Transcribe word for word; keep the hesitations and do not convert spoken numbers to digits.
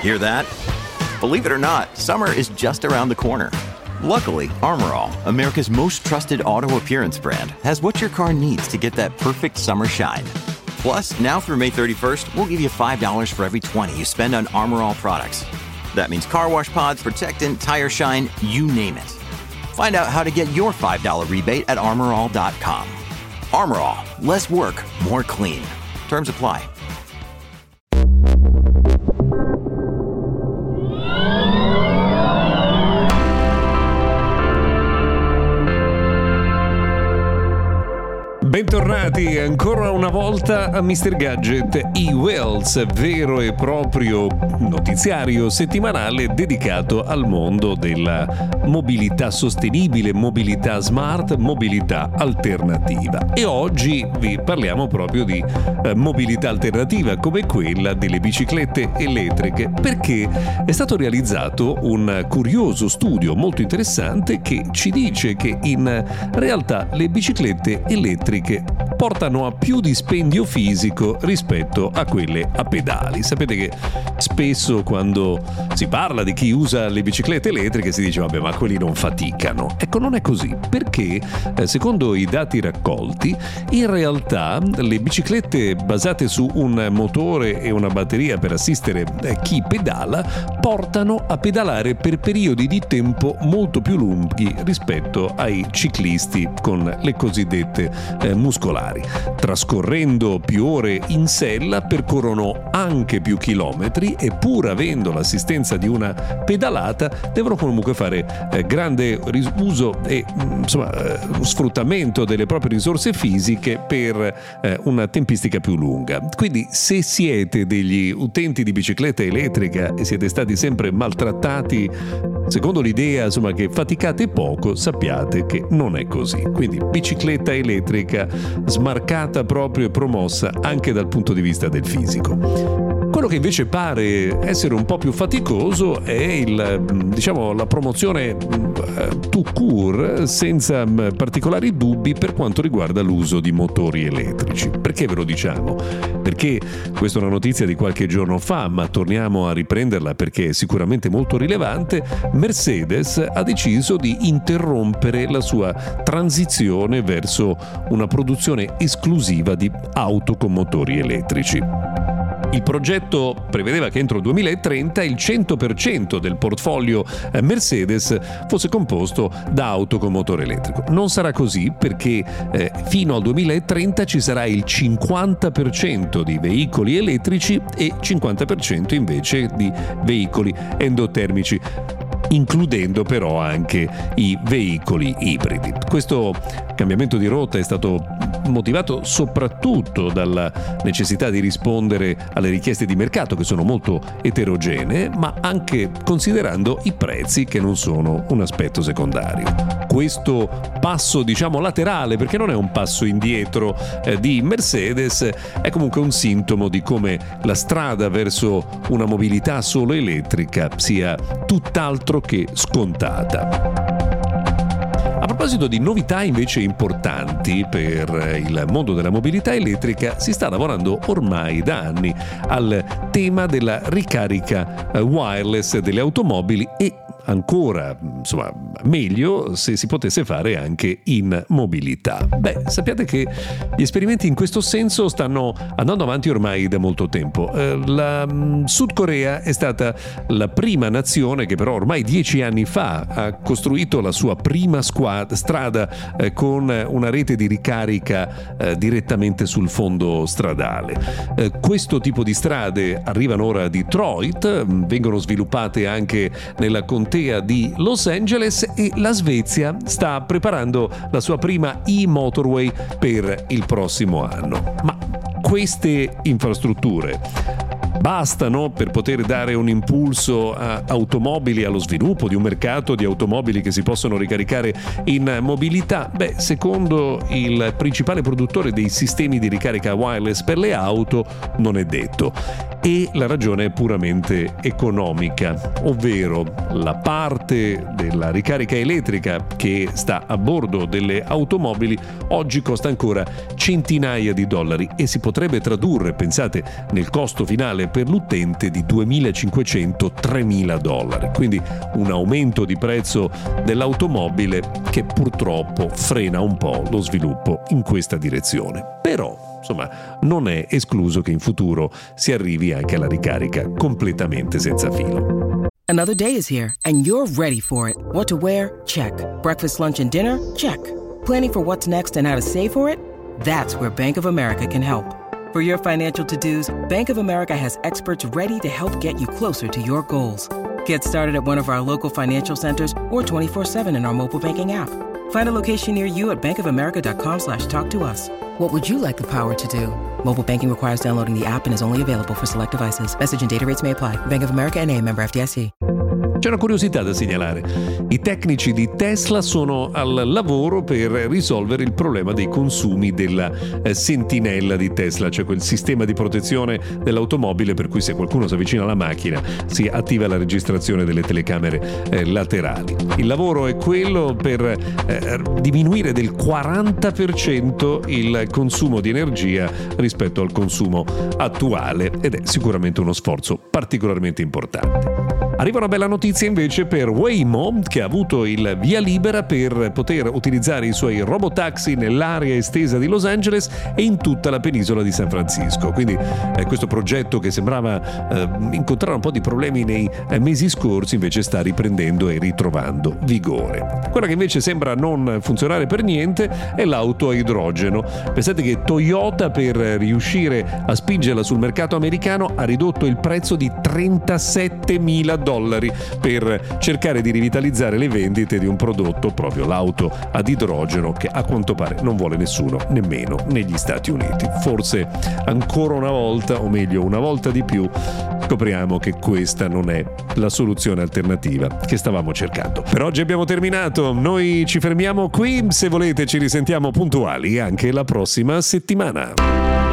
Hear that? Believe it or not, summer is just around the corner. Luckily, Armor All, America's most trusted auto appearance brand, has what your car needs to get that perfect summer shine. Plus, now through May thirty-first, we'll give you five dollars for every twenty you spend on Armor All products. That means car wash pods, protectant, tire shine, you name it. Find out how to get your five dollars rebate at armor all dot com. Armor All, less work, more clean. Terms apply. Bentornati ancora una volta a mister Gadget eWealth, vero e proprio notiziario settimanale dedicato al mondo della mobilità sostenibile, mobilità smart, mobilità alternativa. E oggi vi parliamo proprio di eh, mobilità alternativa come quella delle biciclette elettriche, perché è stato realizzato un curioso studio molto interessante che ci dice che in realtà le biciclette elettriche portano a più dispendio fisico rispetto a quelle a pedali. Sapete che spesso quando si parla di chi usa le biciclette elettriche si dice vabbè, ma quelli non faticano. Ecco, non è così, perché eh, secondo i dati raccolti in realtà le biciclette basate su un motore e una batteria per assistere eh, chi pedala portano a pedalare per periodi di tempo molto più lunghi rispetto ai ciclisti con le cosiddette eh, muscolari. Trascorrendo più ore in sella percorrono anche più chilometri e pur avendo l'assistenza di una pedalata devono comunque fare eh, grande ris- uso e insomma eh, sfruttamento delle proprie risorse fisiche per eh, una tempistica più lunga. Quindi se siete degli utenti di bicicletta elettrica e siete stati sempre maltrattati secondo l'idea insomma che faticate poco, sappiate che non è così. Quindi bicicletta elettrica smarcata proprio e promossa anche dal punto di vista del fisico. Quello che invece pare essere un po' più faticoso è il, diciamo, la promozione tout court, senza particolari dubbi per quanto riguarda l'uso di motori elettrici. Perché ve lo diciamo? Perché questa è una notizia di qualche giorno fa, ma torniamo a riprenderla perché è sicuramente molto rilevante. Mercedes ha deciso di interrompere la sua transizione verso una produzione esclusiva di auto con motori elettrici. Il progetto prevedeva che entro il duemilatrenta il cento per cento del portfolio Mercedes fosse composto da auto con motore elettrico. Non sarà così perché eh, fino al duemilatrenta ci sarà il cinquanta per cento di veicoli elettrici e cinquanta per cento invece di veicoli endotermici, includendo però anche i veicoli ibridi. Questo cambiamento di rotta è stato motivato soprattutto dalla necessità di rispondere alle richieste di mercato che sono molto eterogenee, ma anche considerando i prezzi che non sono un aspetto secondario. Questo passo, diciamo, laterale, perché non è un passo indietro eh, di Mercedes, è comunque un sintomo di come la strada verso una mobilità solo elettrica sia tutt'altro che scontata. A proposito di novità invece importanti per il mondo della mobilità elettrica, si sta lavorando ormai da anni al tema della ricarica wireless delle automobili e ancora, insomma, meglio se si potesse fare anche in mobilità. Beh, sappiate che gli esperimenti in questo senso stanno andando avanti ormai da molto tempo. Eh, la Sud Corea è stata la prima nazione che però ormai dieci anni fa ha costruito la sua prima squad- strada eh, con una rete di ricarica eh, direttamente sul fondo stradale. Eh, questo tipo di strade arrivano ora a Detroit, vengono sviluppate anche nella contea di Los Angeles e la Svezia sta preparando la sua prima e-motorway per il prossimo anno. Ma queste infrastrutture bastano per poter dare un impulso a automobili, allo sviluppo di un mercato di automobili che si possono ricaricare in mobilità? Beh, secondo il principale produttore dei sistemi di ricarica wireless per le auto, non è detto. E la ragione è puramente economica, ovvero la parte parte della ricarica elettrica che sta a bordo delle automobili oggi costa ancora centinaia di dollari e si potrebbe tradurre, pensate, nel costo finale per l'utente di duemilacinquecento tremila dollari. Quindi un aumento di prezzo dell'automobile che purtroppo frena un po' lo sviluppo in questa direzione. Però, insomma, non è escluso che in futuro si arrivi anche alla ricarica completamente senza filo. Another day is here and you're ready for it. What to wear? Check. Breakfast, lunch, and dinner? Check. Planning for what's next and how to save for it? That's where Bank of America can help. For your financial to-dos, Bank of America has experts ready to help get you closer to your goals. Get started at one of our local financial centers or twenty-four seven in our mobile banking app. Find a location near you at bankofamerica.com slash talk to us. What would you like the power to do? Mobile banking requires downloading the app and is only available for select devices. Message and data rates may apply. Bank of America N A, member F D I C. C'è una curiosità da segnalare. I tecnici di Tesla sono al lavoro per risolvere il problema dei consumi della eh, sentinella di Tesla, cioè quel sistema di protezione dell'automobile per cui se qualcuno si avvicina alla macchina si attiva la registrazione delle telecamere eh, laterali. Il lavoro è quello per eh, diminuire del quaranta per cento il consumo di energia rispetto al consumo attuale ed è sicuramente uno sforzo particolarmente importante. Arriva una bella notizia invece per Waymo, che ha avuto il via libera per poter utilizzare i suoi robotaxi nell'area estesa di Los Angeles e in tutta la penisola di San Francisco. Quindi eh, questo progetto che sembrava eh, incontrare un po' di problemi nei eh, mesi scorsi invece sta riprendendo e ritrovando vigore. Quella che invece sembra non funzionare per niente è l'auto a idrogeno. Pensate che Toyota, per riuscire a spingerla sul mercato americano, ha ridotto il prezzo di trentasettemila dollari per cercare di rivitalizzare le vendite di un prodotto, proprio l'auto ad idrogeno, che a quanto pare non vuole nessuno, nemmeno negli Stati Uniti. Forse ancora una volta, o meglio una volta di più, scopriamo che questa non è la soluzione alternativa che stavamo cercando. Per oggi abbiamo terminato, noi ci fermiamo qui, se volete ci risentiamo puntuali anche la prossima settimana.